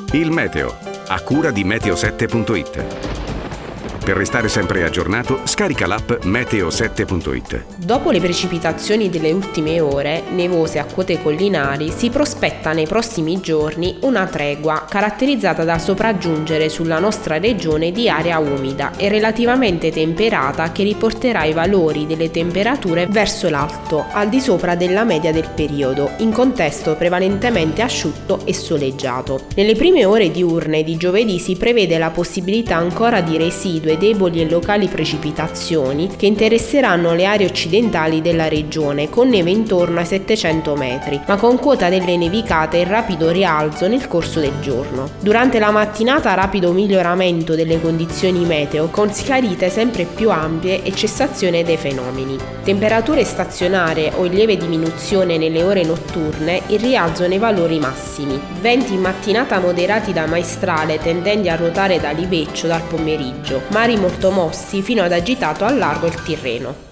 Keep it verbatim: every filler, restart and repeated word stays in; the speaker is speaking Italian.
Il meteo, a cura di meteo sette punto it. Per restare sempre aggiornato, scarica l'app meteo sette punto it. Dopo le precipitazioni delle ultime ore, nevose a quote collinari, si prospetta nei prossimi giorni una tregua caratterizzata dal sopraggiungere sulla nostra regione di aria umida e relativamente temperata che riporterà i valori delle temperature verso l'alto, al di sopra della media del periodo, in contesto prevalentemente asciutto e soleggiato. Nelle prime ore diurne di giovedì si prevede la possibilità ancora di residue deboli e locali precipitazioni che interesseranno le aree occidentali della regione con neve intorno ai settecento metri, ma con quota delle nevicate in rapido rialzo nel corso del giorno. Durante la mattinata rapido miglioramento delle condizioni meteo con scalite sempre più ampie e cessazione dei fenomeni. Temperature stazionarie o in lieve diminuzione nelle ore notturne, il rialzo nei valori massimi. Venti in mattinata moderati da maestrale tendenti a ruotare da libeccio dal pomeriggio, mari molto mossi fino ad agitato al largo il Tirreno.